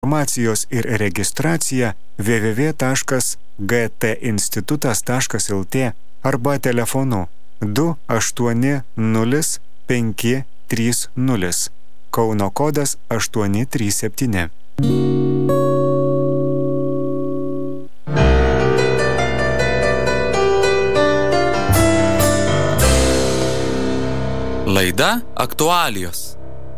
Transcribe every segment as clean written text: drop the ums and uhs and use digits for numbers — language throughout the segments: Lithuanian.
informacijos ir registracija www.gtinstitutas.lt arba telefonu 280 Kauno kodas 837. Laida aktualijos.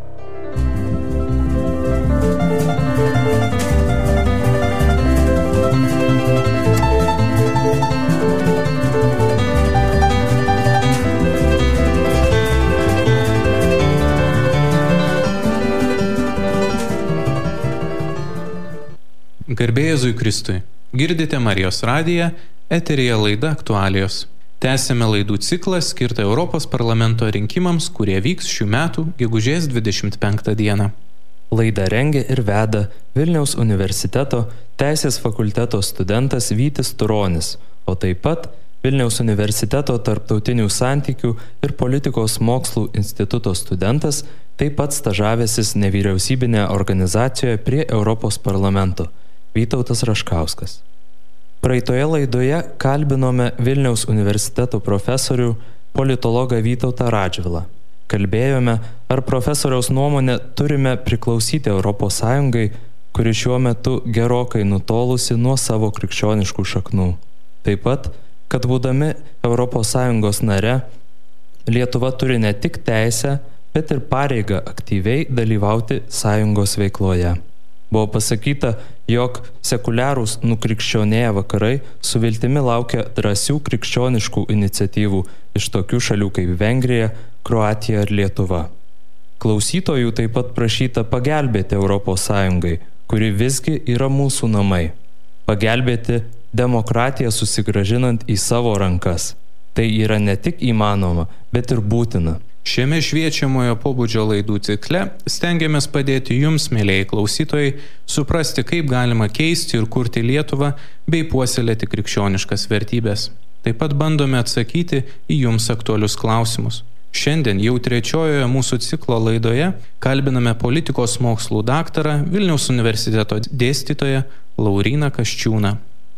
Garbė Jėzui Kristui. Girdite Marijos radiją, eteryje laida aktualijos. Tęsėme laidų ciklą skirtą Europos parlamento rinkimams, kurie vyks šių metų gegužės 25 dieną. Laidą rengia ir veda Vilniaus universiteto Teisės fakulteto studentas Vytis Turonis, o taip pat Vilniaus universiteto tarptautinių santykių ir politikos mokslų instituto studentas, taip pat stažavęsis nevyriausybinėje organizacijoje prie Europos parlamento Vytautas Raškauskas. Praeitoje laidoje kalbinome Vilniaus universiteto profesorių politologą Vytautą Radžvilą. Kalbėjome, ar profesoriaus nuomonė turime priklausyti Europos Sąjungai, kuri šiuo metu gerokai nutolusi nuo savo krikščioniškų šaknų. Taip pat, kad būdami Europos Sąjungos nare, Lietuva turi ne tik teisę, bet ir pareigą aktyviai dalyvauti sąjungos veikloje. Buvo pasakyta, jog sekuliarūs nukrikščionėję vakarai su viltimi laukia drąsių krikščioniškų iniciatyvų iš tokių šalių kaip Vengrija, Kroatija ir Lietuva. Klausytojų taip pat prašyta pagelbėti Europos Sąjungai, kuri visgi yra mūsų namai. Pagelbėti demokratiją susigrąžinant į savo rankas. Tai yra ne tik įmanoma, bet ir būtina. Šiame šviečiamojo pobūdžio laidų cikle stengiamės padėti jums, mėlėjai klausytojai, suprasti, kaip galima keisti ir kurti Lietuvą bei puoselėti krikščioniškas vertybės. Taip pat bandome atsakyti į jums aktualius klausimus. Šiandien jau trečiojoje mūsų ciklo laidoje kalbiname politikos mokslų daktarą Vilniaus universiteto dėstytoją Lauryną Kasčiūną.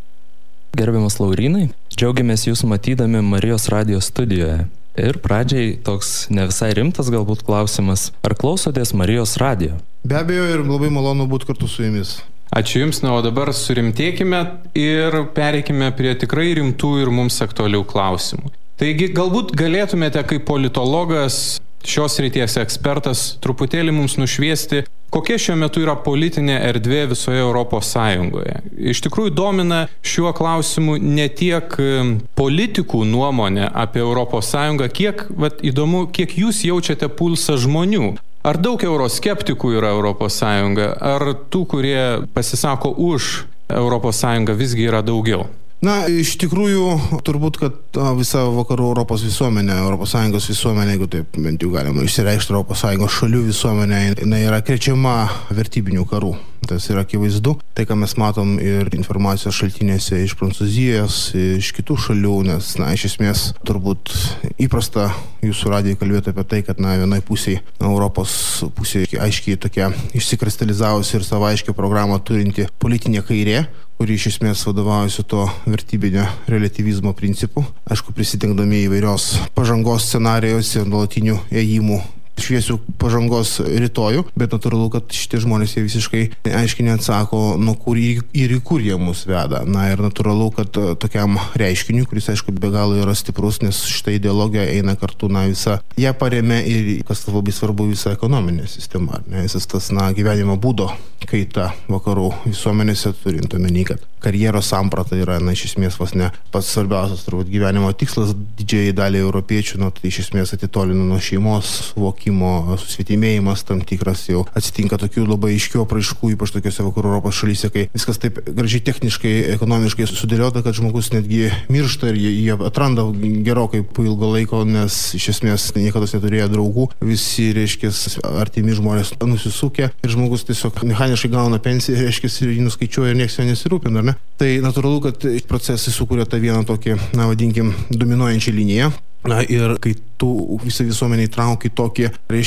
Gerbiamas Laurynai, džiaugiamės jūs matydami Marijos radijos studijoje. Ir pradžiai toks ne visai rimtas galbūt klausimas, ar klausotės Marijos radijo? Be abejo, ir labai malonu būti kartu su jumis. Ačiū Jums, o dabar surimtėkime ir pereikime prie tikrai rimtų ir mums aktualių klausimų. Taigi, galbūt galėtumėte kaip politologas, šios ryties ekspertas, truputėlį mums nušviesti, kokia šiuo metu yra politinė erdvė visoje Europos Sąjungoje. Iš tikrųjų domina šiuo klausimu ne tiek politikų nuomonė apie Europos Sąjungą, įdomu, kiek jūs jaučiate pulsą žmonių. Ar daug euroskeptikų yra Europos Sąjunga, ar tų, kurie pasisako už Europos Sąjungą, visgi yra daugiau? Na, iš tikrųjų, turbūt, kad visa vakarų Europos visuomenė, Europos Sąjungos visuomenė, jeigu taip bent jau galima išsireikšti, Europos Sąjungos šalių visuomenė, jinai yra krečiama vertybinių karų. Tas yra akivaizdu. Tai, ką mes matom ir informacijos šaltinėse iš Prancūzijos, iš kitų šalių, nes, iš esmės, turbūt įprasta jūsų radijai kalbėti apie tai, kad, vienai pusėje, Europos pusėje aiškiai tokia išsikristalizavusi ir savo aiškią programą turinti politinė kairė, kuri iš esmės vadovaujasi to vertybinio relativizmo principu, aišku, prisidengdami įvairios pažangos scenarijose, nuolatinių ėjimų šviesių pažangos rytojų, bet natūralu, kad šitie žmonės jie visiškai aiškiai neatsako, nuo kur ir į kur jie mus veda. Ir natūralu, kad tokiam reiškiniui, kuris aišku be galo yra stiprus, nes šitą ideologiją eina kartu visą, ją paremia ir, kas labai svarbu, visą ekonominę sistemą, visas tas gyvenimo būdo kaita vakarų visuomenėse, turint omeny, kad karjeros samprata yra, iš esmės vos ne pats svarbiausias turbūt gyvenimo tikslas didžiai daliai europiečių, tai iš esmės atitolina nuo šeimos, suvokimo, susvetimėjimas tam tikras jau atsitinka tokių labai aiškių apraiškų, ypač tokiose vakarų Europos šalyse, kai viskas taip gražiai techniškai, ekonomiškai sudėliota, kad žmogus netgi miršta ir jie atranda gerokai po ilgo laiko, nes iš esmės niekada neturėjo draugų, visi, reiškia, artimi žmonės nusisukę ir žmogus tiesiog mechaniškai gauna pensiją, reiškia, ir jį nuskaičiuoja ir nieks jo nesirūpina, ar ne? Tai natūralu, kad procesai sukuria tą vieną tokį, vadinkim, dominuojančią liniją. Na ir kai tu visą visuomenį įtrauki tokį,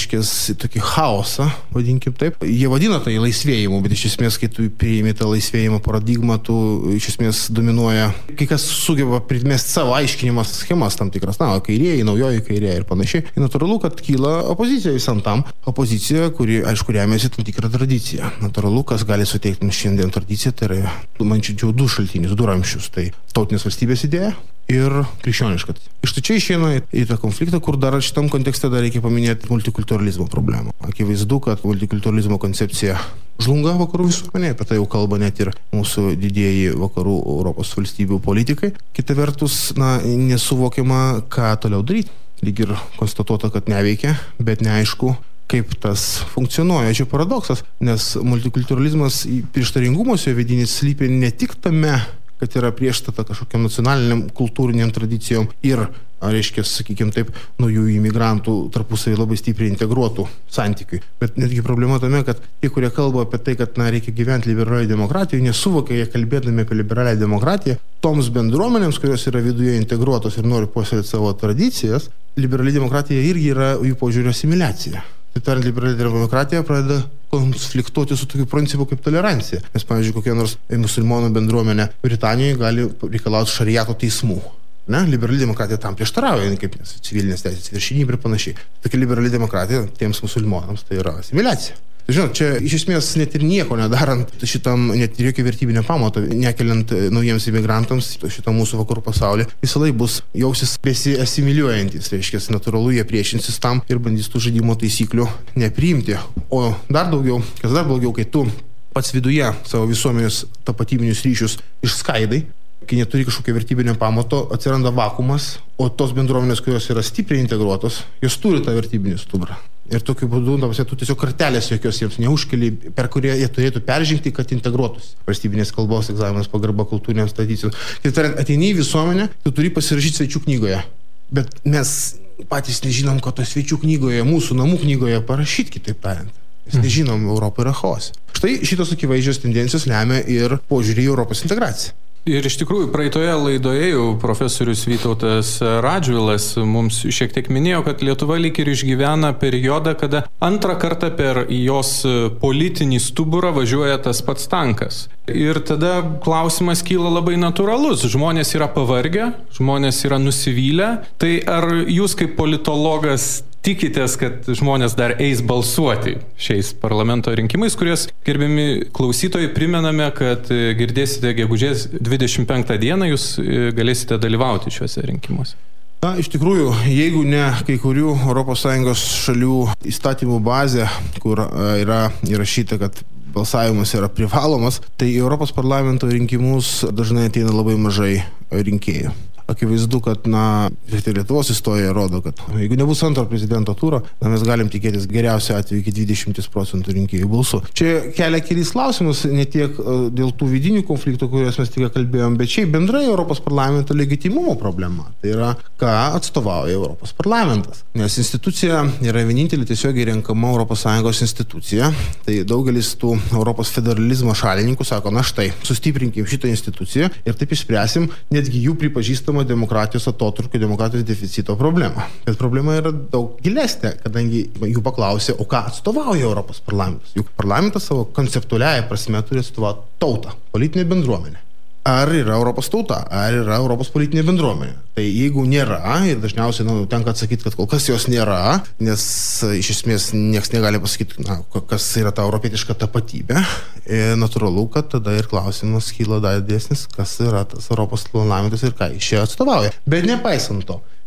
tokį chaosą, vadinkim taip, jie vadina tai laisvėjimu, bet iš esmės, kai tu priimi tą laisvėjimo paradigmą, tu iš esmės dominuoja, kai kas sugeba primesti savo aiškinimas schemas tam tikras, kairieji, naujoji kairieji ir panašiai. Ir natūralu, kad kyla opozicija visam tam. Opozicija, kuri, aišku, remiasi tam tikrą tradiciją. Natūralu, kas gali suteikti mums šiandien tradiciją, tai yra, mančiau, du šaltinius, du ramsčius. Tai tautinės valstybės idėja ir krikščioniška. Iš tai čia išeina į tą konfliktą, kur dar šitam kontekste dar reikia paminėti multikulturalizmo problemą. Akivaizdu, kad multikulturalizmo koncepcija žlunga vakarų visuomenėje, apie tai jau kalba net ir mūsų didieji vakarų Europos valstybių politikai. Kita vertus, nesuvokiama, ką toliau daryti. Lyg ir konstatuota, kad neveikia, bet neaišku, kaip tas funkcionuoja. Čia paradoksas, nes multikulturalizmas prieštaringumas jo vidinis slypi ne tik tame, kad yra priešstata kažkokiam nacionaliniam kultūriniam tradicijom ir, reiškia, sakykime taip, naujų imigrantų tarpusavį labai stipriai integruotų santykiui. Bet netgi problema tame, kad tie, kurie kalba apie tai, kad reikia gyventi liberaliai demokratijoje, nesuvokia, jie kalbėdami apie liberalią demokratiją, toms bendruomenėms, kurios yra viduje integruotos ir nori puoselėti savo tradicijas, liberali demokratija irgi yra jų požiūrio asimiliacija. Tai tariant, liberali demokratija pradeda konfliktuoti su tokiu principu kaip tolerancija. Nes, pavyzdžiui, kokia nors musulmonų bendruomenė Britanijoje gali reikalauti šariato teismų. Liberali demokratija tam prieštarauja, kaip civilinės teisės viršenybė ir panašiai. Tokia liberali demokratija tiems musulmonams tai yra asimiliacija. Žinot, čia iš esmės net ir nieko nedarant šitam, net ir jokio vertybinio pamato, nekeliant naujiems imigrantams šitam mūsų vakarų pasaulį, visą laiką bus jausis besiasimiliuojantis, reiškia, natūralu, jie priešinsis tam ir bandys tų žaidimo taisyklių nepriimti. O dar daugiau, kas dar blogiau, kai tu pats viduje savo visuomenės tapatybinius ryšius išskaidai, kai neturi kažkokio vertybinio pamato, atsiranda vakumas, o tos bendruomenės, kurios yra stipriai integruotos, jos turi tą vertybinį stuburą. Ir tokiu būdu, tu tiesiog kartelės jokios jiems neužkeli, per kurie jie turėtų peržengti, kad integruotųsi. Valstybinės kalbos egzaminas, pagarba kultūrinėms tradicijoms. Kitaip tariant, ateini į visuomenę, tu turi pasirašyti svečių knygoje. Bet mes patys nežinom, ko to svečių knygoje, mūsų namų knygoje parašyti, kitaip tariant. Mes nežinom, Europa yra chaose. Štai šitos akivaizdžios tendencijos lemia ir požiūrį į Europos integraciją. Ir iš tikrųjų, praeitoje laidoje jau profesorius Vytautas Radžvilas mums šiek tiek minėjo, kad Lietuva lyg ir išgyvena periodą, kada antrą kartą per jos politinį stuburą važiuoja tas pats tankas. Ir tada klausimas kyla labai natūralus. Žmonės yra pavargę, žmonės yra nusivylę. Tai ar jūs kaip politologas tikitės, kad žmonės dar eis balsuoti šiais parlamento rinkimais, kuriuos, gerbiami klausytojai, primename, kad girdėsite gegužės 25 dieną, jūs galėsite dalyvauti šiuose rinkimuose. Iš tikrųjų, jeigu ne kai kurių ES šalių įstatymų bazė, kur yra įrašyta, kad balsavimas yra privalomas, tai į Europos parlamento rinkimus dažnai ateina labai mažai rinkėjų. Akivaizdu, kad, Lietuvos istorija rodo, kad jeigu nebus antro prezidento turo, mes galim tikėtis geriausiu atveju iki 20% rinkėjų balsų. Čia kelia kelis klausimus, ne tiek dėl tų vidinių konfliktų, kuriuos mes tik kalbėjom, bet šiaip bendrai Europos parlamento legitimumo problema. Tai yra, ką atstovauja Europos parlamentas. Nes institucija yra vienintelė tiesiogiai renkama ES institucija. Tai daugelis tų Europos federalizmo šalininkų sako, štai, sustiprinkim šitą instituciją ir taip išspręsim netgi jų pripažįstamą demokratijos atotrūkio, demokratijos deficito problemą. Bet problema yra daug gilesnė, kadangi jų paklausė, o ką atstovauja Europos parlamentas. Juk parlamentas savo konceptualiąją prasme turi atstovauti tautą, politinę bendruomenę. Ar yra Europos tauta, ar yra Europos politinė bendruomenė. Tai jeigu nėra, ir dažniausiai tenka atsakyti, kad kol kas jos nėra, nes iš esmės niekas negali pasakyti, kas yra ta europietiška tapatybė, natūralu, kad tada ir klausimas kyla dar didesnis, kas yra tas Europos parlamentas ir ką iš čia atstovauja. Bet nepaisant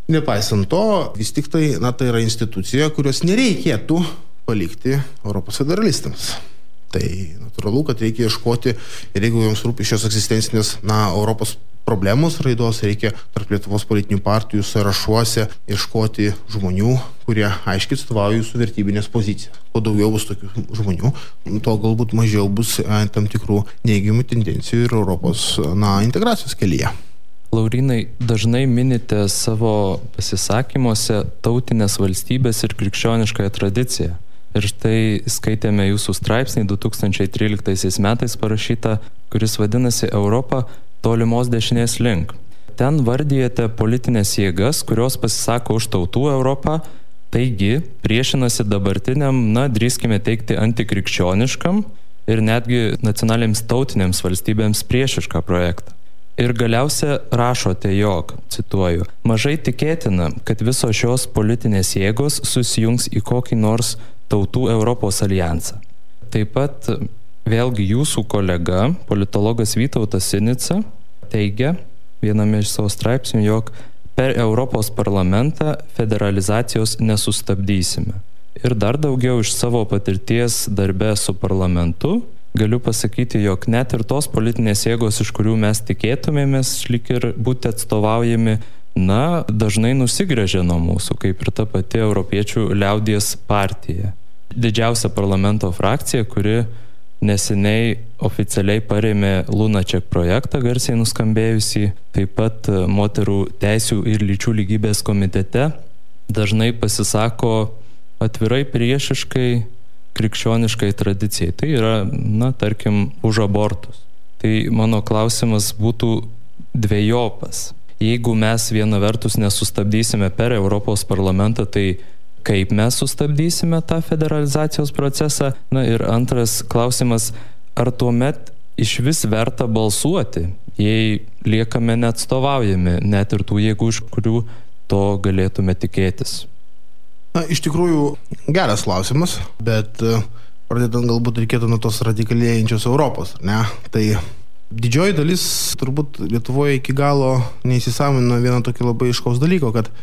to, vis tik tai, tai yra institucija, kurios nereikėtų palikti Europos federalistams. Tai natūralu, kad reikia ieškoti, ir jeigu jums rūpi šios egzistencinės, Europos problemos raidos, reikia tarp Lietuvos politinių partijų sąrašuose ieškoti žmonių, kurie aiškiai atstovauja jūsų vertybinės pozicijas. Kuo daugiau bus tokių žmonių, to galbūt mažiau bus tam tikrų neigiamų tendencijų ir Europos integracijos kelyje. Laurynai, dažnai minite savo pasisakymuose tautinės valstybės ir krikščioniškąją tradiciją. Ir štai skaitėme jūsų straipsnį 2013 metais parašytą, kuris vadinasi Europa tolimos dešinės link. Ten vardyjate politinės jėgas, kurios pasisako už tautų Europą, taigi priešinasi dabartiniam, drįskime teikti, antikrikščioniškam ir netgi nacionalinėms tautinėms valstybėms priešišką projektą. Ir galiausia rašote, jog, cituoju, mažai tikėtina, kad visos šios politinės jėgos susijungs į kokį nors tautų Europos alijansą. Taip pat vėlgi jūsų kolega, politologas Vytautas Sinica, teigia viename iš savo straipsnių, jog per Europos parlamentą federalizacijos nesustabdysime. Ir dar daugiau iš savo patirties darbe su parlamentu galiu pasakyti, jog net ir tos politinės jėgos, iš kurių mes tikėtumėmės lyg ir būti atstovaujami, dažnai nusigręžia nuo mūsų, kaip ir ta pati Europiečių liaudies partija. Didžiausia parlamento frakcija, kuri neseniai oficialiai parėmė Lunaček projektą, garsiai nuskambėjusį, taip pat moterų teisių ir lyčių lygybės komitete, dažnai pasisako atvirai priešiškai krikščioniškai tradicijai. Tai yra, tarkim, už abortus. Tai mano klausimas būtų dvejopas. Jeigu mes viena vertus nesustabdysime per Europos parlamentą, tai kaip mes sustabdysime tą federalizacijos procesą? Ir antras klausimas, ar tuomet iš vis verta balsuoti, jei liekame neatstovaujami, net ir tų jėgų, iš kurių to galėtume tikėtis? Iš tikrųjų, geras klausimas, bet pradedant galbūt reikėtų nuo tos radikalėjančios Europos, ne? Tai didžioji dalis turbūt Lietuvoje iki galo neįsisąmonino vieną tokį labai aiškaus dalyko, kad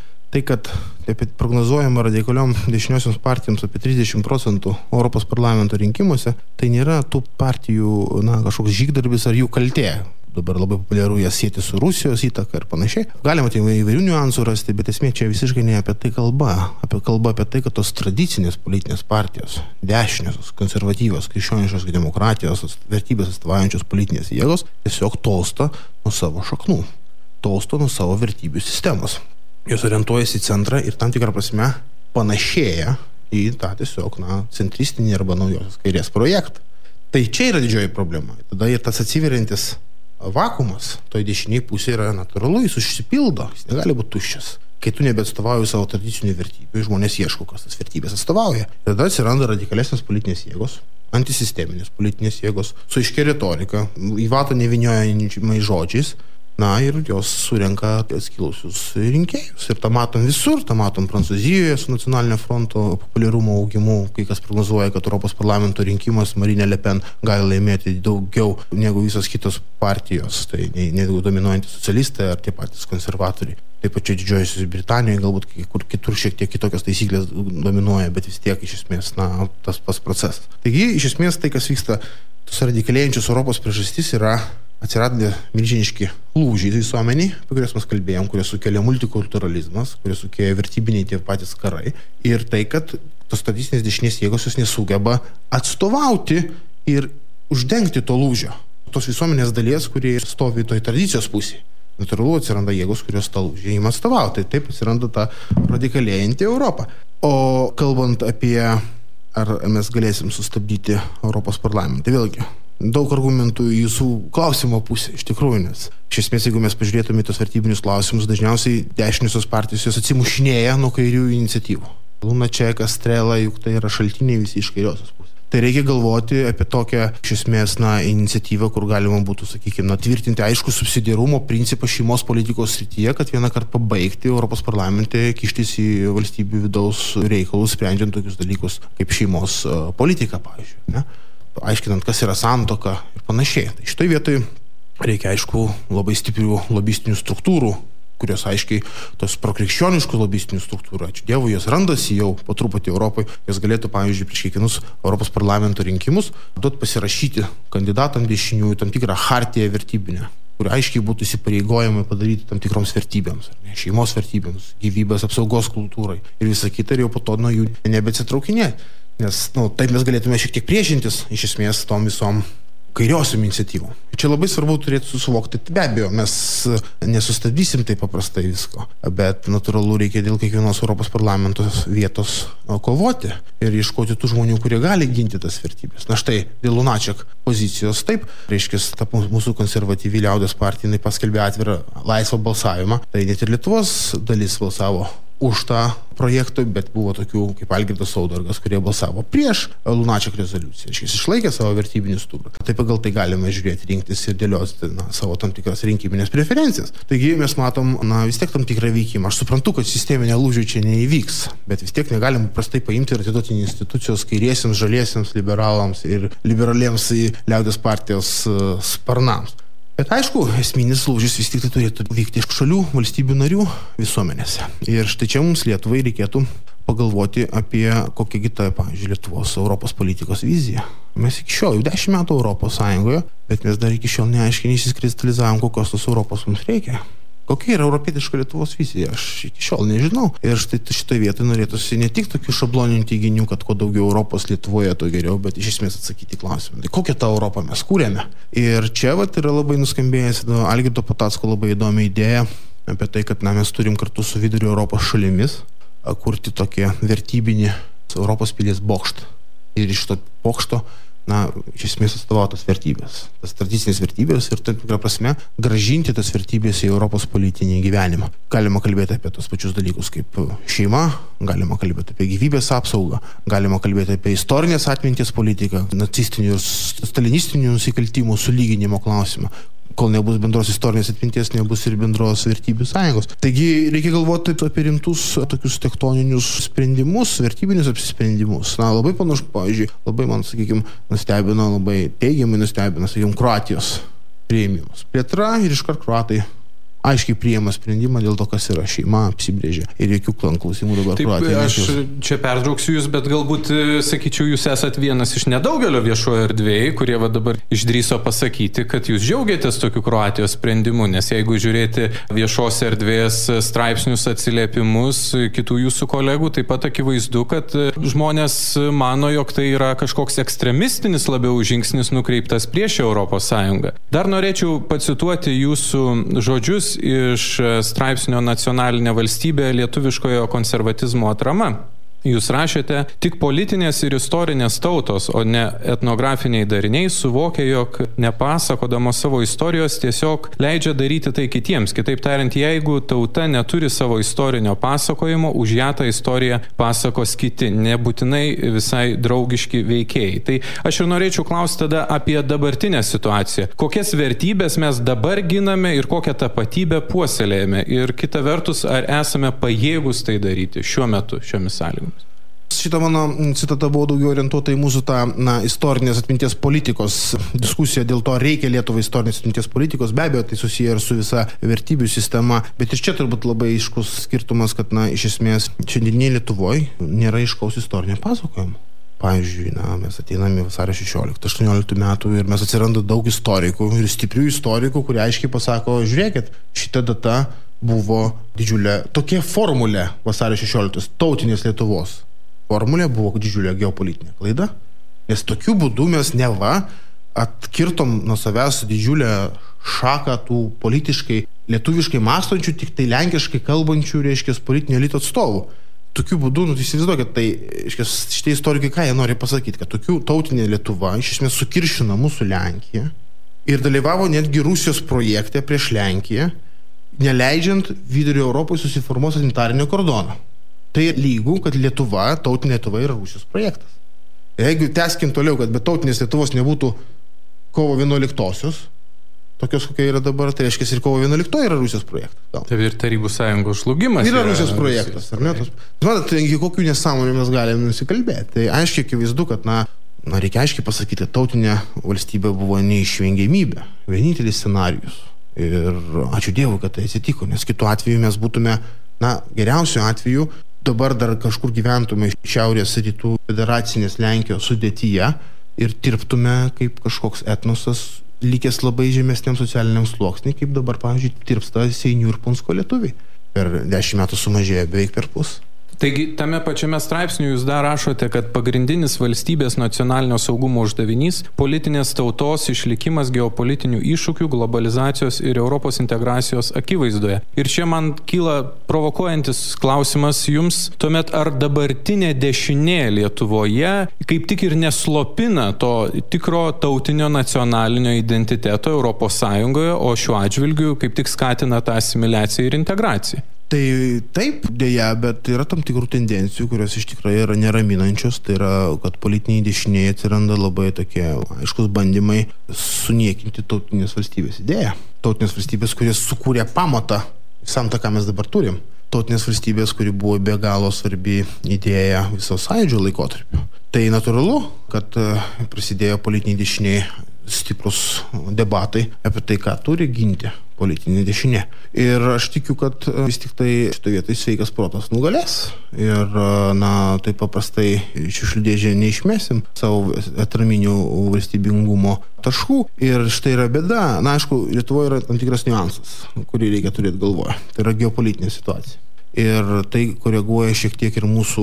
prognozuojama radikaliom dešiniosioms partijoms apie 30% Europos parlamento rinkimuose, tai nėra tų partijų kažkoks žygdarbis ar jų kaltė. Dabar labai populiaru jas sieti su Rusijos įtaka ir panašiai. Galima įvairių niuansų rasti, bet esmė čia visiškai ne apie tai kalba. Kalba apie tai, kad tos tradicinės politinės partijos, dešiniosios, konservatyvios, krikščioniškos demokratijos, vertybės atstovaujančios politinės jėgos tiesiog tolsta nuo savo šaknų, tolsta nuo savo vertybių sistemos. Jos orientuojasi į centrą ir tam tikrą prasme panašėja į tą tiesiog centristinį arba naujosios kairės projektą. Tai čia yra didžioji problema. Tada ir tas atsiveriantis vakumas toj dešiniai pusėje yra natūralu, jis užsipildo, jis negali būti tuščias. Kai tu nebeatstovauji savo tradicinių vertybių, žmonės ieško, kas tas vertybės atstovauja. Tada atsiranda radikalesnės politinės jėgos, antisisteminės politinės jėgos, su aiškia retorika, į vatą nevyniojamais žodžiais, ir jos surenka atskilusius rinkėjus. Ir tą matom visur, tą matom Prancūzijoje su nacionalinio fronto populiarumo augimu, kai kas prognozuoja, kad Europos parlamento rinkimas Marine Le Pen gali laimėti daugiau negu visos kitos partijos, tai negu dominuojantys socialistai ar tie patys konservatoriai. Taip pat čia Didžiojoje Britanijoje galbūt kur kitur šiek tiek kitokios taisyklės dominuoja, bet vis tiek iš esmės tas pats procesas. Taigi, iš esmės tai, kas vyksta tos radikalėjančios Europos priežastis yra atsiradė milžiniški lūžiai visuomeniai, apie kuriuos mes kalbėjom, kurie sukėlė multikulturalizmas, kurie sukėlė vertybiniai tie patys karai. Ir tai, kad tos tradicinės dešinės jėgos jos nesugeba atstovauti ir uždengti to lūžio. Tos visuomenės dalies, kurie stovi toj tradicijos pusėje. Natūralu atsiranda jėgos, kurios tą lūžį jim atstovauti. Taip atsiranda ta radikalėjanti Europa. O kalbant apie, ar mes galėsim sustabdyti Europos parlamentą, tai vėlgi daug argumentų į jūsų klausimo pusę, iš tikrųjų, nes iš esmės, jeigu mes pažiūrėtume tos vertybinius klausimus, dažniausiai dešiniosios partijos jos atsimušinėja nuo kairių iniciatyvų. Lunaček, Estrela, juk tai yra šaltiniai visi iš kairiosios pusės. Tai reikia galvoti apie tokią, iš esmės, iniciatyvą, kur galima būtų, sakykime, tvirtinti aišku subsidiarumo principą šeimos politikos srityje, kad vieną kartą pabaigti Europos parlamente kištis į valstybių vidaus reikalus, sprendžiant tokius dalykus kaip šeimos politika, pavyzdžiui, ne? Aiškinant, kas yra santuoka ir panašiai. Tai šitoj vietoj reikia, aišku, labai stiprių lobistinių struktūrų, kurios aiškiai tos prokrikščioniškų lobistinių struktūrų, ačiū Dievui, jos randasi jau po truputį Europoje, jos galėtų, pavyzdžiui, prieš kiekvienus Europos parlamento rinkimus duoti pasirašyti kandidatam dešiniųjų tam tikrą chartiją vertybinę, kur aiškiai būtų įsipareigojimai padaryti tam tikroms vertybėms, šeimos vertybėms, gyvybės apsaugos kultūrai ir visa kita, ir jau po to nuo jų nebeatsitraukinėti. Nes taip mes galėtume šiek tiek priešintis iš esmės tom visom kairiosiom iniciatyvom. Čia labai svarbu turėti suvokti, be abejo, mes nesustabdysim taip paprastai visko, bet natūralu reikia dėl kiekvienos Europos parlamento vietos kovoti ir ieškoti tų žmonių, kurie gali ginti tas vertybės. Na štai, dėl Lunaček pozicijos taip, reiškia, ta mūsų konservatyvi liaudies partija, jinai paskelbė atvirą laisvą balsavimą, tai net ir Lietuvos dalis balsavo už tą projektą, bet buvo tokių kaip Algirdas Saudargas, kurie balsavo prieš Lunaček rezoliuciją. Jis išlaikė savo vertybinį stuburą. Tai pagal tai galime žiūrėti, rinktis ir dėlioti savo tam tikras rinkiminės preferencijas. Taigi mes matom, vis tiek tam tikrą veikimą. Aš suprantu, kad sisteminė lūžių čia neįvyks, bet vis tiek negalim prastai paimti ir atiduoti institucijos kairiesiems, žaliesiems, liberalams ir liberaliems į liaudies partijos sparnams. Bet aišku, esminis lūžis vis tik tai turėtų vykti iš šalių, valstybių narių visuomenėse. Ir štai čia mums Lietuvai reikėtų pagalvoti apie kokią kitą, pavyzdžiui, Lietuvos Europos politikos viziją. Mes iki šiol jau 10 metų Europos Sąjungoje, bet mes dar iki šiol neaiškiai neišsikristalizavom, kokios tos Europos mums reikia. Kokia yra europietiška Lietuvos vizija, aš iki šiol nežinau. Ir štai šitoje vietoje norėtųsi ne tik tokių šabloninių teiginių, kad kuo daugiau Europos Lietuvoje, to geriau, bet iš esmės atsakyti klausimą. Tai kokią tą Europą mes kūrėme? Ir čia yra labai nuskambėjęs Algirdo Patacko labai įdomi idėja apie tai, kad mes turim kartu su Vidurio Europos šalimis kurti tokį vertybinį Europos pilies bokštą. Ir iš to bokšto iš esmės atstovautos vertybės, tas tradicinės vertybės ir tam tikrą prasme gražinti tas vertybės į Europos politinį gyvenimą. Galima kalbėti apie tos pačius dalykus kaip šeima, galima kalbėti apie gyvybės apsaugą, galima kalbėti apie istorinės atminties politiką, nacistinių ir stalinistinių nusikaltimų sulyginimo klausimą. Kol nebus bendros istorinės atminties, nebus ir bendros vertybių sąjungos. Taigi reikia galvoti apie rimtus tokius tektoninius sprendimus, vertybinius apsisprendimus. Labai panašu, pavyzdžiui, labai man, nustebino, labai teigiamai nustebino, Kroatijos priėmimas. Plėtra ir iškart kroatai aiškiai priėma sprendimą dėl to, kas yra šeima, apsibrėžė ir jokių klausimų dabar Kroatija. Aš čia pertrauksiu jūs, bet galbūt, sakyčiau, jūs esat vienas iš nedaugelio viešojo erdvėje, kurie dabar išdrįso pasakyti, kad jūs džiaugiatės tokiu Kroatijos sprendimu, nes jeigu žiūrėti viešos erdvės straipsnius, atsiliepimus kitų jūsų kolegų, taip pat akivaizdu, kad žmonės mano, jog tai yra kažkoks ekstremistinis labiau žingsnis nukreiptas prieš Europos Sąjungą. Dar norėčiau pacituoti jūsų žodžius iš straipsnio Nacionalinė valstybė lietuviškojo konservatizmo atrama. Jūs rašėte, tik politinės ir istorinės tautos, o ne etnografiniai dariniai suvokia, jog nepasakodamos savo istorijos tiesiog leidžia daryti tai kitiems. Kitaip tariant, jeigu tauta neturi savo istorinio pasakojimo, už ją tą istoriją pasakos kiti, nebūtinai visai draugiški veikėjai. Tai aš ir norėčiau klausti tada apie dabartinę situaciją. Kokias vertybės mes dabar giname ir kokią tapatybę puoselėjame? Ir kita vertus, ar esame pajėgus tai daryti šiuo metu, šiomis sąlygomis? Šita mano citata buvo daugiau orientuota į mūsų tą istorinės atminties politikos diskusiją, dėl to reikia Lietuvai istorinės atminties politikos, be abejo, tai susiję ir su visa vertybių sistema, bet ir čia turbūt labai aiškus skirtumas, kad iš esmės šiandienėje Lietuvoje nėra aiškaus istorinio pasakojimo. Pavyzdžiui, mes ateiname vasario 16-18 metų ir mes atsiranda daug istorikų ir stiprių istorikų, kurie aiškiai pasako, žiūrėkit, šita data buvo didžiulė, tokia formulė vasario 16 tautinės Lietuvos. Formulė buvo didžiulė geopolitinė klaida, nes tokiu būdu mes neva atkirtom nuo savęs didžiulę šaką tų politiškai, lietuviškai mąstančių, tik tai lenkiškai kalbančių, reiškia, politinio elito atstovų. Tokiu būdu, įsivaizduokit, tai, šitie istorikai, ką jie nori pasakyti, kad tokių tautinė Lietuva iš esmės sukiršina mūsų Lenkiją ir dalyvavo netgi Rusijos projekte prieš Lenkiją, neleidžiant Vidurio Europoje susiformuos sanitarinio kordono. Tai lygų, kad Lietuva, tautinė Lietuva yra Rusijos projektas. Jeigu tęskim toliau, kad be tautinės Lietuvos nebūtų kovo 11-osios, tokios kokia yra dabar, tai reiškia ir kovo 11 yra Rusijos projektas. Tai ir Tarybų Sąjungos žlugimas yra Rusijos projektas, ar ne? Matot, kokių nesąmonių mes galime nusikalbėti. Tai aiškiai akivaizdu, kad reikia aiškiai pasakyti, tautinė valstybė buvo neišvengiamybė, vienintelis scenarijus. Ir ačiū Dievui, kad tai atsitiko, nes kitu atveju mes būtume, geriausiu atveju, dabar dar kažkur gyventume šiaurės rytų federacinės Lenkijos sudėtyje ir tirptume kaip kažkoks etnosas likęs labai žemesniam socialiniam sluoksniui, kaip dabar, pavyzdžiui, tirpsta Seinių ir Punsko lietuviai. Per 10 metų sumažėjo beveik per pus. Taigi, tame pačiame straipsniuje jūs dar rašote, kad pagrindinis valstybės nacionalinio saugumo uždavinys – politinės tautos išlikimas geopolitinių iššūkių, globalizacijos ir Europos integracijos akivaizdoje. Ir čia man kyla provokuojantis klausimas jums, tuomet ar dabartinė dešinė Lietuvoje kaip tik ir neslopina to tikro tautinio nacionalinio identiteto Europos Sąjungoje, o šiuo atžvilgiu kaip tik skatina tą asimiliaciją ir integraciją? Tai taip, dėja, bet yra tam tikrų tendencijų, kurios iš tikrųjų yra neraminančios. Tai yra, kad politiniai dešinėje atsiranda labai tokie aiškus bandymai suniekinti tautinės valstybės idėją. Tautinės valstybės, kurie sukūrė pamatą visam tą, ką mes dabar turim. Tautinės valstybės, kuri buvo be galo svarbi idėja viso Sąjūdžio laikotarpio. Tai natūralu, kad prasidėjo politiniai dešiniai stiprus debatai apie tai, ką turi ginti politinė dešinė. Ir aš tikiu, kad vis tik tai šitoje vietoje sveikas protas nugalės. Ir, taip paprastai šiukšlių dėžę neišmesim savo atraminių valstybingumo taškų. Ir štai yra bėda. Aišku, Lietuvoje yra tam tikras niuansas, kurį reikia turėti galvoje. Tai yra geopolitinė situacija. Ir tai koreguoja šiek tiek ir mūsų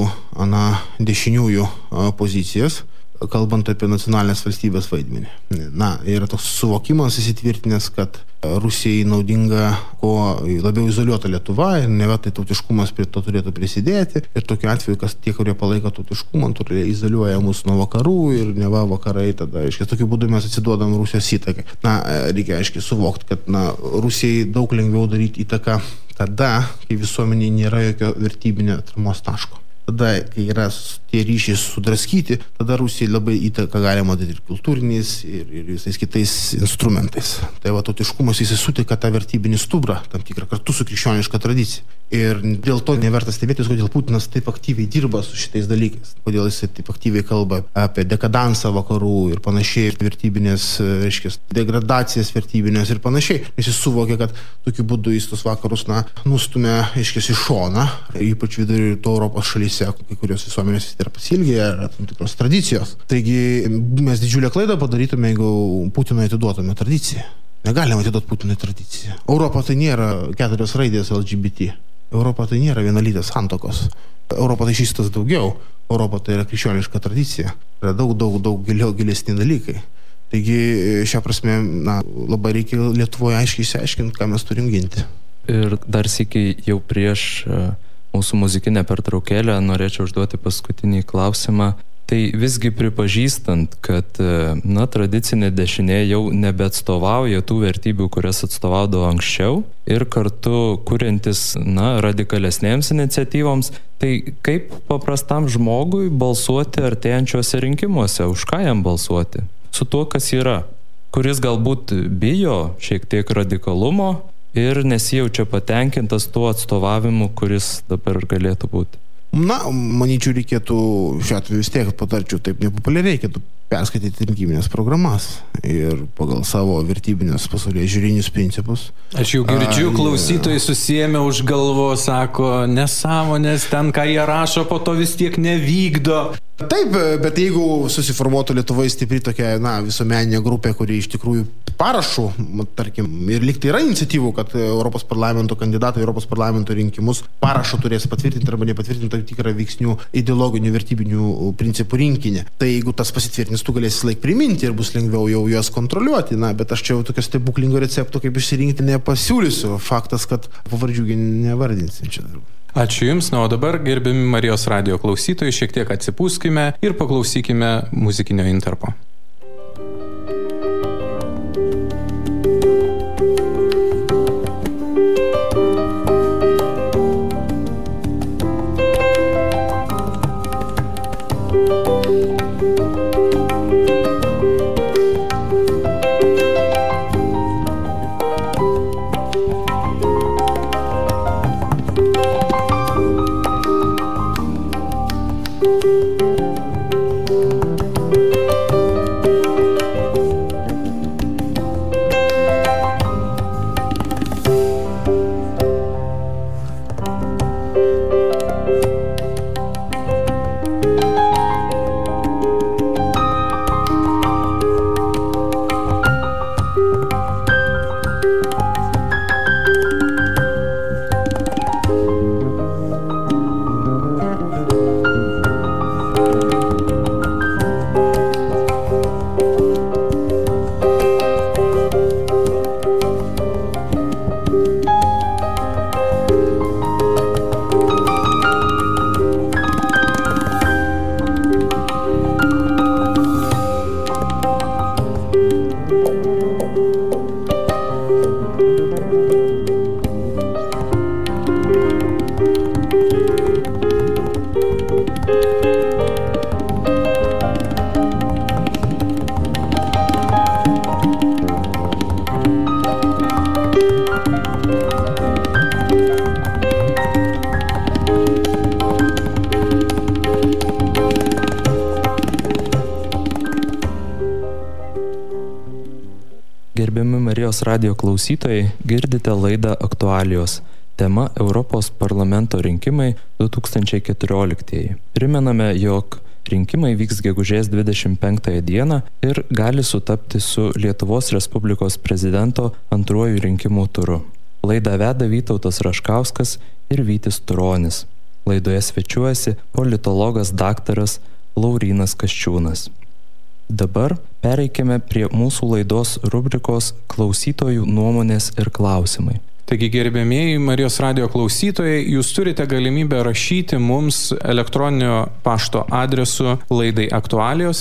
dešiniųjų pozicijas, kalbant apie nacionalinės valstybės vaidmenį. Yra toks suvokimas įsitvirtinęs, kad Rusijai naudinga kuo labiau izoliuota Lietuva ir neva tai tautiškumas prie to turėtų prisidėti. Ir tokiu atveju, kas tie, kurie palaiko tautiškumą, izoliuoja mus nuo vakarų ir neva vakarai tada, aiškiai, tokiu būdu mes atsiduodam Rusijos įtakai. Reikia aiškiai suvokti, kad Rusijai daug lengviau daryti įtaką tada, kai visuomeniai nėra jokio vertybinio atramos taško. Tada, kai yra tie ryšiai sudraskyti, tada Rusijai labai įtaką galima daryti ir kultūriniais, ir visais kitais instrumentais. Tai tautiškumas jis sutika tą vertybinį stubrą, tam tikrą kartu su krikščioniška tradicija. Ir dėl to neverta stebėtis, kodėl Putinas taip aktyviai dirba su šitais dalykais. Kodėl jis taip aktyviai kalba apie dekadansą vakarų ir panašiai, vertybinės, degradacijas vertybinės ir panašiai. Nes jis suvokia, kad tokiu būdu jis tos vakarus nustumia, į šoną, ypač vidurio rytų Europos šalyse, kai kurios visuomenės yra pasilgę, yra tam tikros tradicijos. Taigi mes didžiulę klaidą padarytume, jeigu Putinui atiduotume tradiciją. Negalime atiduoti Putinui tradiciją. Europa tai nėra 4 raidės LGBT. Europa tai nėra vienalytės santokos. Europa tai šistas daugiau. Europa tai yra krikščioniška tradicija. Yra daug gilesni dalykai. Taigi šią prasme labai reikia Lietuvoje aiškiai išsiaiškinti, ką mes turim ginti. Ir dar sykį jau prieš mūsų muzikinę pertraukėlę norėčiau užduoti paskutinį klausimą. Tai visgi pripažįstant, kad tradicinė dešinė jau nebeatstovauja tų vertybių, kurias atstovaudavo anksčiau ir kartu kuriantis radikalesnėms iniciatyvoms, tai kaip paprastam žmogui balsuoti artėjančiuose rinkimuose, už ką jam balsuoti? Su tuo, kas yra, kuris galbūt bijo šiek tiek radikalumo ir nesijaučia patenkintas tuo atstovavimu, kuris dabar galėtų būti. Manyčiau, reikėtų šiuo atveju vis tiek patarčiau taip nepopuliariai, reikėtų perskaityti rinkiminės programas ir pagal savo vertybinės pasaulėžiūrinius principus. Aš jau girdžiu, klausytojai susiėmė už galvo, sako, nesąmonės, ten ką jie rašo, po to vis tiek nevykdo. Taip, bet jeigu susiformuotų Lietuvoje stipri tokia visuomeninė grupė, kuri iš tikrųjų parašų, tarkim, ir liktai yra iniciatyvų, kad Europos parlamento kandidatai Europos parlamento rinkimus parašų turės patvirtinti arba nepatvirtinti tam tikrą veiksnių ideologinių vertybinių principų rinkinį. Tai jeigu tas pasitvirtins, tu galėsi laik priminti ir bus lengviau jau juos kontroliuoti. Bet aš čia jau tokio stebuklingo recepto, kaip išsirinkti, nepasiūlysiu. Faktas, kad pavardžių nevardinsim čia dar. Ačiū Jums, o dabar, gerbiami Marijos radijo klausytojai, šiek tiek atsipūskime ir paklausykime muzikinio intarpo. Gerbiami Marijos radijo klausytojai, girdite laidą Aktualijos. Tema Europos parlamento rinkimai 2014. Primename, jog rinkimai vyks gegužės 25 dieną ir gali sutapti su Lietuvos Respublikos prezidento antruoju rinkimų turu. Laidą veda Vytautas Raškauskas ir Vytis Turonis. Laidoje svečiuojasi politologas daktaras Laurynas Kasčiūnas. Dabar pereikime prie mūsų laidos rubrikos klausytojų nuomonės ir klausimai. Taigi, gerbėmieji Marijos radijo klausytojai, jūs turite galimybę rašyti mums elektroninio pašto adresu laidai aktualijos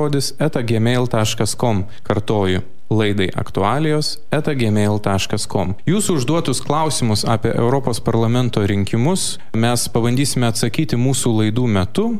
@gmail.com. Kartoju, laidai aktualijos @gmail.com. Jūsų užduotus klausimus apie Europos parlamento rinkimus mes pabandysime atsakyti mūsų laidų metu.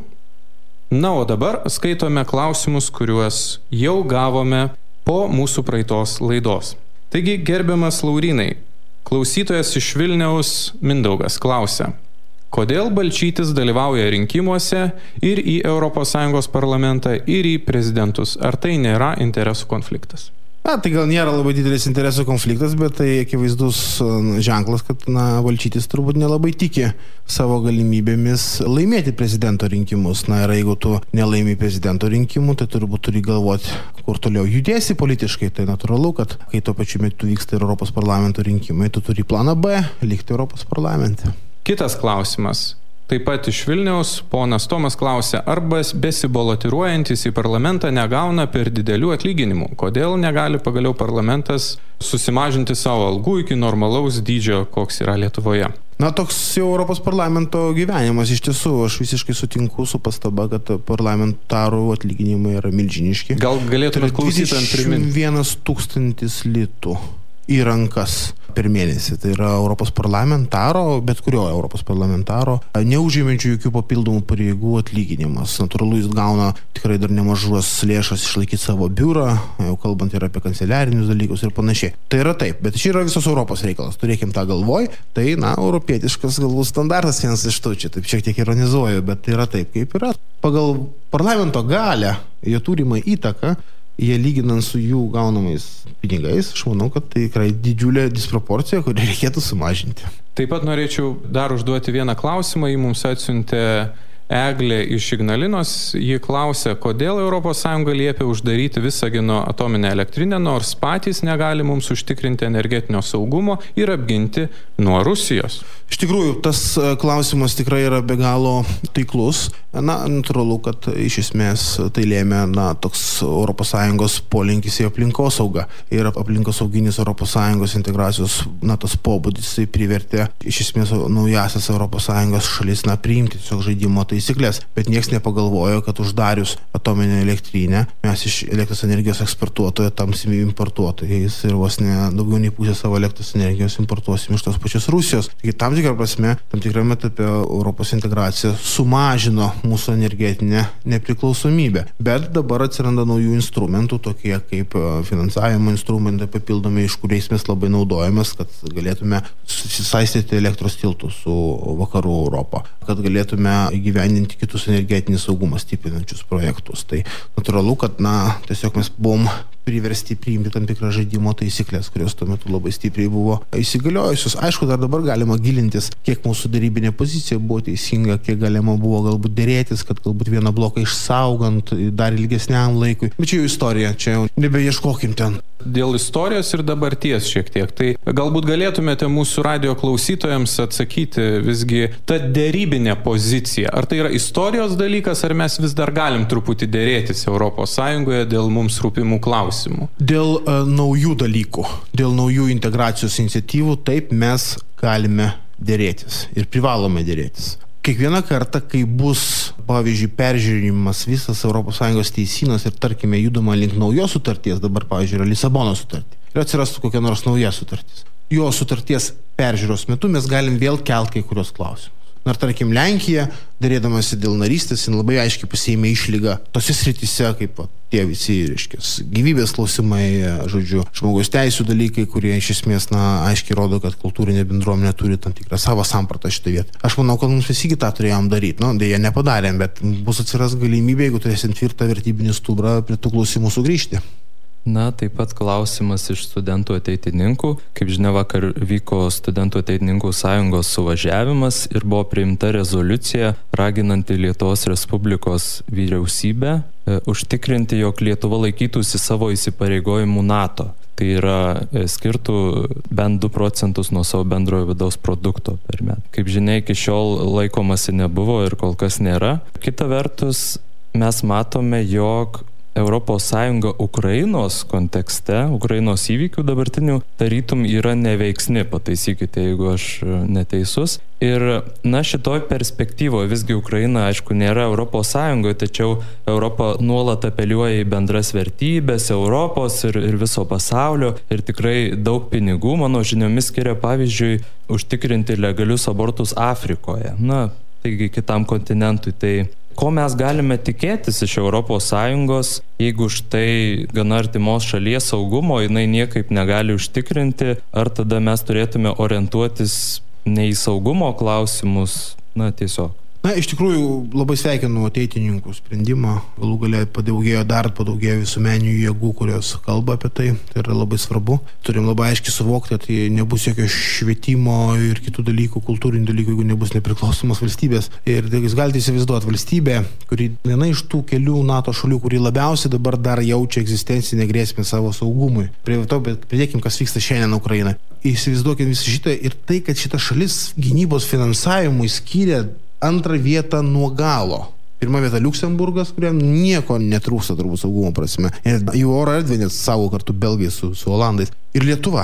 Na, o dabar skaitome klausimus, kuriuos jau gavome po mūsų praeitos laidos. Taigi, gerbiamas Laurynai, klausytojas iš Vilniaus Mindaugas klausia, kodėl Balčytis dalyvauja rinkimuose ir į ES parlamentą, ir į prezidentus? Ar tai nėra interesų konfliktas? Tai gal nėra labai didelis interesų konfliktas, bet tai akivaizdus ženklas, kad Balčytis turbūt nelabai tiki savo galimybėmis laimėti prezidento rinkimus. Ir jeigu tu nelaimi prezidento rinkimų, tai turbūt turi galvoti, kur toliau judėsi politiškai. Tai natūralu, kad kai tuo pačiu metu vyksta ir Europos parlamento rinkimai, tu turi planą B, likti Europos parlamente. Kitas klausimas. Taip pat iš Vilniaus ponas Tomas klausia, arba besibalotiruojantis į parlamentą negauna per didelių atlyginimų. Kodėl negali pagaliau parlamentas susimažinti savo algų iki normalaus dydžio, koks yra Lietuvoje? Toks jau Europos parlamento gyvenimas. Iš tiesų, aš visiškai sutinku su pastaba, kad parlamentarų atlyginimai yra milžiniški. Gal galėtumėt klausytojams priminti? 21 000 litų į rankas per mėnesį. Tai yra Europos parlamentaro, bet kurio Europos parlamentaro, neužimančių jokių papildomų pareigų atlyginimas. Natūralu, jis gauna tikrai dar nemažas lėšas išlaikyti savo biurą, jau kalbant ir apie kanceliarinius dalykus ir panašiai. Tai yra taip, bet čia yra visos Europos reikalas. Turėkim tą galvoj. Tai, europietiškas galbūt standartas vienas iš tų. Čia taip šiek tiek ironizuoju, bet tai yra taip, kaip yra. Pagal parlamento galią, jie turimą įtaką, jie lyginant su jų gaunamais pinigais, aš manau, kad tai tikrai didžiulė disproporcija, kurią reikėtų sumažinti. Taip pat norėčiau dar užduoti vieną klausimą, jį mums atsiuntė Eglė iš Ignalinos. Ji klausia, kodėl ES liepia uždaryti Visagino atominę elektrinę, nors patys negali mums užtikrinti energetinio saugumo ir apginti nuo Rusijos. Iš tikrųjų, tas klausimas tikrai yra be galo taiklus. Natūralu, kad iš esmės tai lėmė toks ES polinkis į aplinkosaugą. Ir aplinkosauginis ES integracijos tas pobūdis tai privertė iš esmės naujasias ES šalis priimti tiesiog žaidimo taisyklės. Bet nieks nepagalvojo, kad uždarius atominę elektrinę mes iš elektros energijos eksportuotojo tamsime importuotojais ir vos ne daugiau nei pusę savo elektros energijos importuosim iš tos pačios Rusijos. Taigi tam tikrą prasme, tam tikrame etape Europos integracija sumažino mūsų energetinę nepriklausomybę. Bet dabar atsiranda naujų instrumentų, tokie kaip finansavimo instrumentai papildomi, iš kuriais mes labai naudojamės, kad galėtume susisaistyti elektros tiltus su vakarų Europą, kad galėtume įgyvendinti kitus energetinį saugumą stiprinančius projektus. Tai natūralu, kad tiesiog mes buvom priversti priimti tam tikrą žaidimo taisyklės, kurios tuo metu labai stipriai buvo įsigaliojusios. Aišku, dar dabar galima gilintis, kiek mūsų darybinė pozicija buvo teisinga, kiek galima buvo galbūt dėrėtis, kad galbūt vieną bloką išsaugant dar ilgesniam laikui. Bet čia jau istorija, čia jau nebeieškokim ten. Dėl istorijos ir dabarties šiek tiek. Tai galbūt galėtumėte mūsų radio klausytojams atsakyti visgi ta dėrybinė pozicija. Ar tai yra istorijos dalykas, ar mes vis dar galim truputį dėrėtis ES dėl mums rūpimų klausimų? Dėl naujų dalykų, dėl naujų integracijos iniciatyvų, taip mes galime dėrėtis ir privalome dėrėtis. Kiekvieną kartą, kai bus, pavyzdžiui, peržiūrimas visas ES teisynas ir, tarkime, judama link naujos sutarties, dabar, pavyzdžiui, yra Lisabono sutartį, ir atsirastų kokia nors nauja sutartis. Jo sutarties peržiūros metu mes galim vėl kelti kai kurios klausimus. Ar, tarkim, Lenkija, darėdamasi dėl narystės, labai aiškiai pasiėmė išlygą tose srityse, kaip tie visi, gyvybės klausimai, žmogaus teisų dalykai, kurie iš esmės, aiškiai rodo, kad kultūrinė bendruomenė turi tam tikrą savo sampratą šitą vietą. Aš manau, kad mums visi tą turėjom daryti. Deja, nepadarėm, bet bus atsiras galimybė, jeigu turėsim tvirtą vertybinį stuburą, prie tų klausimų sugrįžti. Na, taip pat klausimas iš studentų ateitininkų. Kaip žinia, vakar vyko studentų ateitininkų sąjungos suvažiavimas ir buvo priimta rezoliucija raginanti Lietuvos Respublikos vyriausybę užtikrinti, jog Lietuva laikytųsi savo įsipareigojimų NATO. Tai yra skirtų bent 2 procentus nuo savo bendrojo vidaus produkto per metą. Kaip žinia, iki šiol laikomasi nebuvo ir kol kas nėra. Kita vertus, mes matome, jog ES Ukrainos kontekste, Ukrainos įvykių dabartinių tarytum yra neveiksni, pataisykite, jeigu aš neteisus. Ir šitoj perspektyvoje visgi Ukraina, aišku, nėra ES, tačiau Europa nuolat apeliuoja į bendras vertybės Europos ir viso pasaulio ir tikrai daug pinigų, mano žiniomis, skiria pavyzdžiui užtikrinti legalius abortus Afrikoje, taigi kitam kontinentui. Tai ko mes galime tikėtis iš ES, jeigu štai gana artimos šalies saugumo jinai niekaip negali užtikrinti, ar tada mes turėtume orientuotis ne į saugumo klausimus, tiesiog. Iš tikrųjų, labai sveikinu ateitininkų sprendimą. Galų gale padaugėjo visuomeninių jėgų, kurios kalba apie tai. Tai yra labai svarbu. Turim labai aiškiai suvokti, kad tai nebus jokio švietimo ir kitų dalykų, kultūrinių dalykų, jeigu nebus nepriklausomos valstybės. Ir jūs galite įsivaizduoti valstybę, kuri viena iš tų kelių NATO šalių, kuri labiausiai dabar dar jaučia egzistencinę grėsmę savo saugumui. Prie to, bet pridėkim, kas vyksta šiandien Ukrainoje. Įsivaizduokime visą šitą ir tai, kad šita šalis gynybos finansavimui skyrė 2 vietą nuo galo. 1 vieta Liuksemburgas, kuriam nieko netrūksta turbūt saugumo prasme. Ir jų oro erdvė net savo kartu Belgijai su Olandais. Ir Lietuva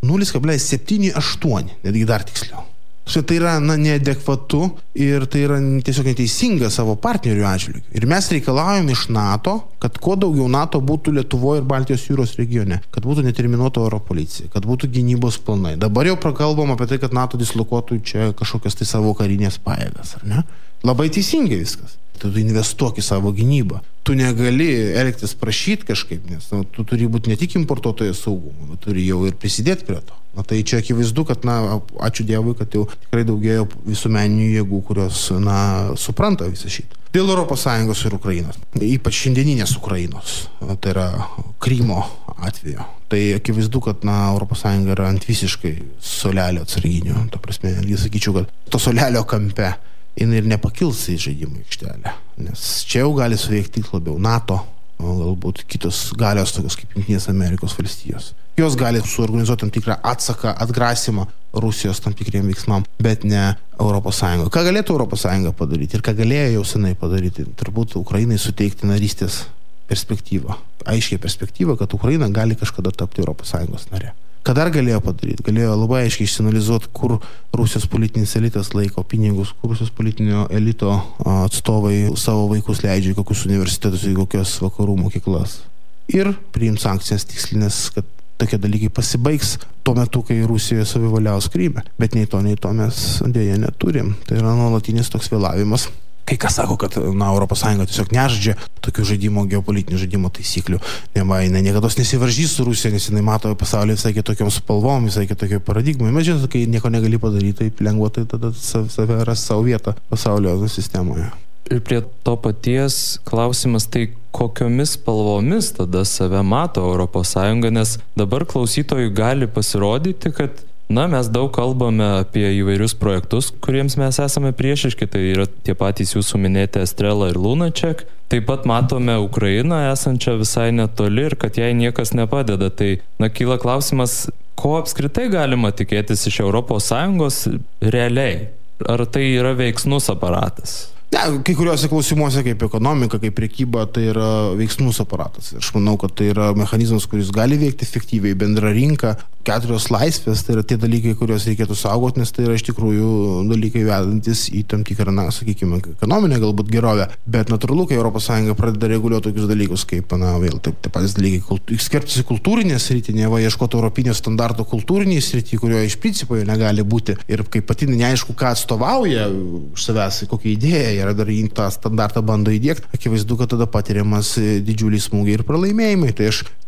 0,78, netgi dar tiksliau. Tai yra neadekvatu ir tai yra tiesiog neteisinga savo partnerių atžvilgiu. Ir mes reikalaujam iš NATO, kad kuo daugiau NATO būtų Lietuvoje ir Baltijos jūros regione, kad būtų neterminuota oro policija, kad būtų gynybos planai. Dabar jau prakalbam apie tai, kad NATO dislokuotų čia kažkokias tai savo karinės pajėgas, ar ne? Labai teisingai viskas. Tu investuok į savo gynybą. Tu negali elgtis prašyti kažkaip, nes tu turi būti ne tik importuotojas saugumo, bet turi jau ir prisidėti prie to. Tai čia akivaizdu, kad, ačiū Dievui, kad jau tikrai daugėjo visuomeninių jėgų, kurios, supranta visą šitą. Dėl ES ir Ukrainos, ypač šiandieninės Ukrainos, tai yra Krymo atveju. Tai akivaizdu, kad, ES yra ant visiškai solelio atsarginių. Ta prasme, netgi sakyčiau, kad to solelio kampe jinai ir nepakils į žaidimų aikštelę, nes čia jau gali suveikti labiau NATO, galbūt kitos galios, tokios kaip Jungtinės Amerikos valstijos. Jos gali suorganizuoti tam tikrą atsaką, atgrasimą Rusijos tam tikriem veiksmam, bet ne ES. Ką galėtų ES padaryti ir ką galėjo jau senai padaryti? Turbūt Ukrainai suteikti narystės perspektyvą. Aiškiai perspektyvą, kad Ukraina gali kažkada tapti ES nare. Ką dar galėjo padaryti? Galėjo labai aiškiai išsianalizuoti, kur Rusijos politinis elitas laiko pinigus, kur Rusijos politinio elito atstovai savo vaikus leidžia į kokius universitetus, į kokias vakarų mokyklas. Ir priims sankcijas tikslinės, kad tokie dalykai pasibaigs tuo metu, kai Rusijoje savivaliaus Kryme. Bet nei to mes dėja neturim. Tai yra nuolatinis toks vėlavimas. Kai kas sako, kad ES tiesiog nežaidžia tokių žaidimo, geopolitinių žaidimo taisyklių. Jinai niekada nesivaržys su Rusija, nes jinai mato pasaulį visai kitokiom spalvom, visai kitokioj paradigmai. Mes žinome, kai nieko negali padaryti, taip lengva, tai tada save ras savo vietą pasaulio sistemoje. Ir prie to paties klausimas, tai kokiomis spalvomis tada save mato ES, nes dabar klausytojui gali pasirodyti, kad mes daug kalbame apie įvairius projektus, kuriems mes esame priešiški, tai yra tie patys jūsų minėti Estrela ir Lunaček. Taip pat matome Ukrainą esančią visai netoli ir kad jai niekas nepadeda. Tai kyla klausimas, ko apskritai galima tikėtis iš ES realiai? Ar tai yra veiksnus aparatas? Kai kuriuose klausimuose, kaip ekonomika, kaip prekyba, tai yra veiksmus aparatas. Aš manau, kad tai yra mechanizmas, kuris gali veikti efektyviai, bendra rinka, 4 laisvės, tai yra tie dalykai, kuriuos reikėtų saugoti, nes tai yra iš tikrųjų dalykai vedantis į tam tikrą, sakykime, ekonominę galbūt gerovę. Bet natūralu, kai ES pradeda reguliuoti tokius dalykus, kaip, vėl taip patys dalykai, skverbtis į kultūrinę sritį, ieškoti europinio standarto kultūrinį sritį, kurio iš principo negali būti. Ir kaip pati neaišku, ką atstovauja už savęs, kokią idėją ir dar į tą standartą bando įdiegti, akivaizdu, kad tada patiriamas didžiuliai smūgiai ir pralaimėjimai. Tai aš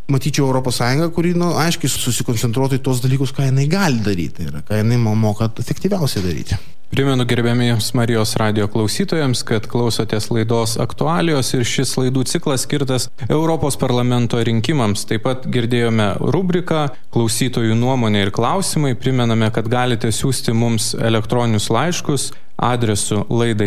matyčiau Europos Sąjungą, kuri, aiškiai susikoncentruotų į tos dalykus, ką jinai gali daryti ir ką jinai moka efektyviausiai daryti. Primenu gerbėmiems Marijos radijo klausytojams, kad klausotės laidos aktualijos ir šis laidų ciklas skirtas Europos parlamento rinkimams. Taip pat girdėjome rubriką klausytojų nuomonė ir klausimai. Primename, kad galite siūsti mums elektroninius laiškus adresu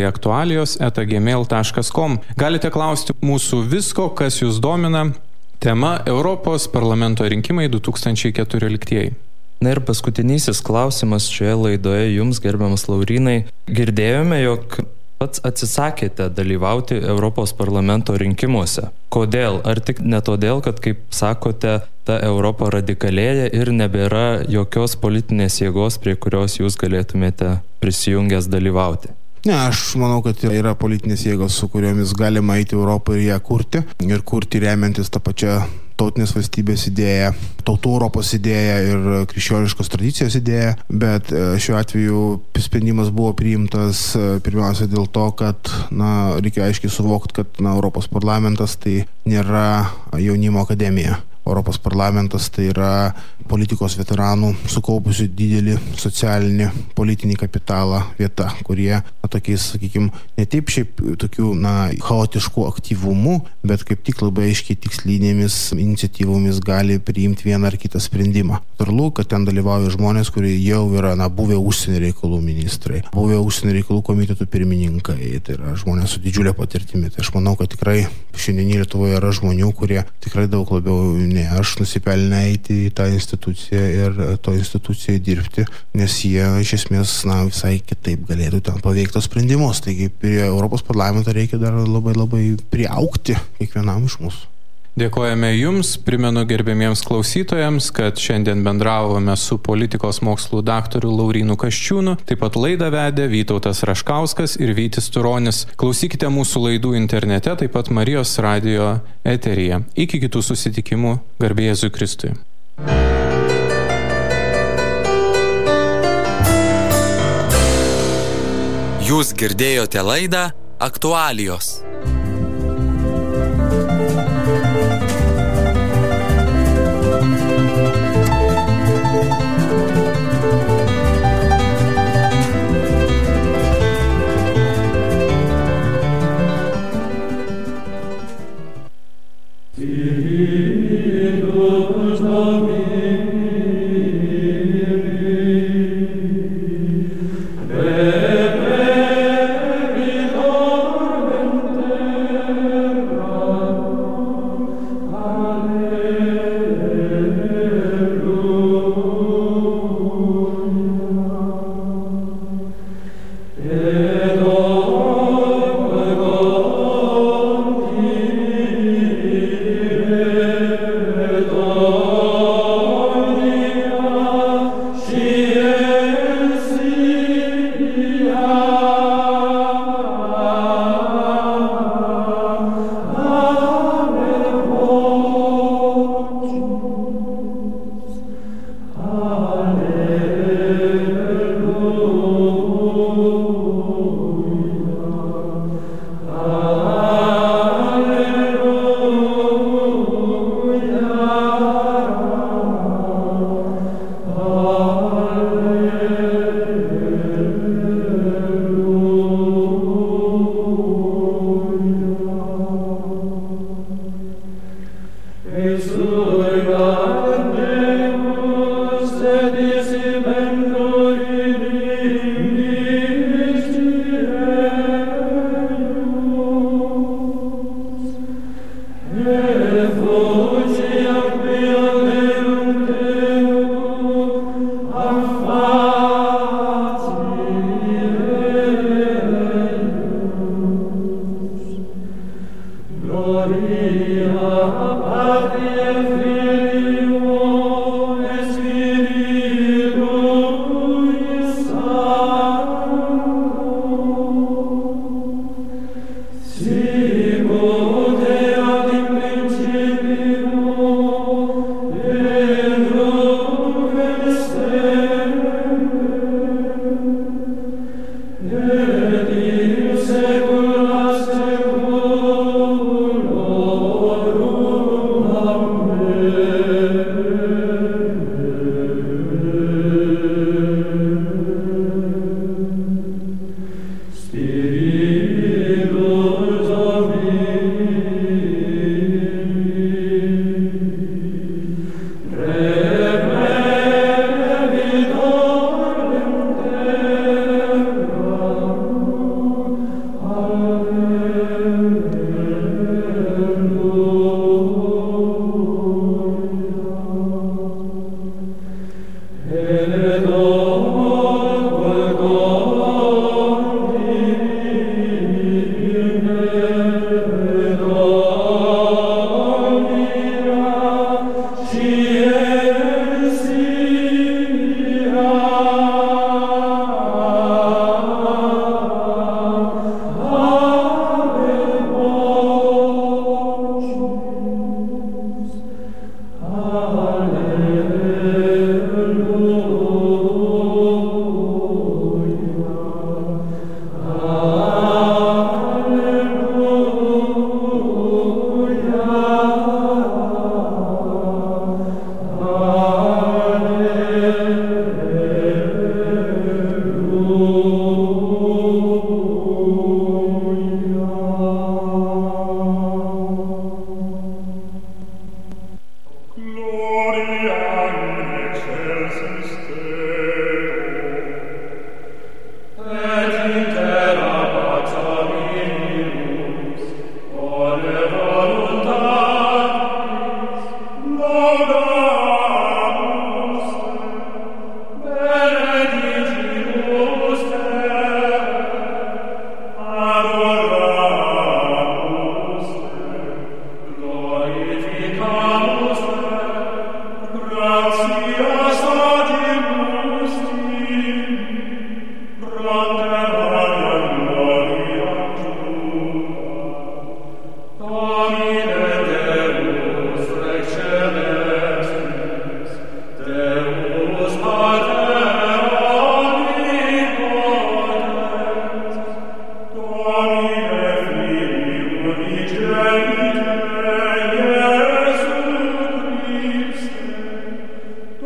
laidaiaktualijos@gmail.com. Galite klausti mūsų visko, kas jūs domina. Tema Europos parlamento rinkimai 2014. Na ir paskutinysis klausimas šioje laidoje jums, gerbiamas Laurynai. Girdėjome, jog pats atsisakėte dalyvauti Europos parlamento rinkimuose. Kodėl? Ar tik ne todėl, kad, kaip sakote, ta Europa radikalėja ir nebėra jokios politinės jėgos, prie kurios jūs galėtumėte prisijungęs dalyvauti? Ne, aš manau, kad yra politinės jėgos, su kuriomis galima eiti Europą ir ją kurti. Ir kurti remiantis tą pačią tautinės valstybės idėją, tautų Europos idėją ir krikščioniškos tradicijos idėją. Bet šiuo atveju sprendimas buvo priimtas pirmiausia dėl to, kad reikia aiškiai suvokti, kad Europos parlamentas tai nėra jaunimo akademija. Europos parlamentas tai yra politikos veteranų sukaupusių didelį socialinį, politinį kapitalą vieta, kurie tokiais, sakykime, ne taip šiaip tokių chaotiškų aktyvumų, bet kaip tik labai aiškiai tikslinėmis iniciatyvomis gali priimti vieną ar kitą sprendimą. Turlu, kad ten dalyvauja žmonės, kurie jau yra buvę užsienio reikalų ministrai, buvę užsienio reikalų komitetų pirmininkai, tai yra žmonės su didžiulė patirtimi. Tai aš manau, kad tikrai šiandien Lietuvoje yra žmonių, kurie tikrai daug labiau ne aš nusipelnę eiti į tą instituciją ir to institucijoje dirbti, nes jie iš esmės visai kitaip galėtų ten paveikti sprendimus. Taigi prie Europos parlamento reikia dar labai priaugti kiekvienam iš mūsų. Dėkojame Jums, primenu gerbėmiems klausytojams, kad šiandien bendravome su politikos mokslų daktaru Laurynu Kasčiūnu, taip pat laidą vedė Vytautas Raškauskas ir Vytis Turonis. Klausykite mūsų laidų internete, taip pat Marijos radijo eteryje. Iki kitų susitikimų, garbė Jėzui Kristui. Jūs girdėjote laidą Aktualijos.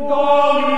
Domini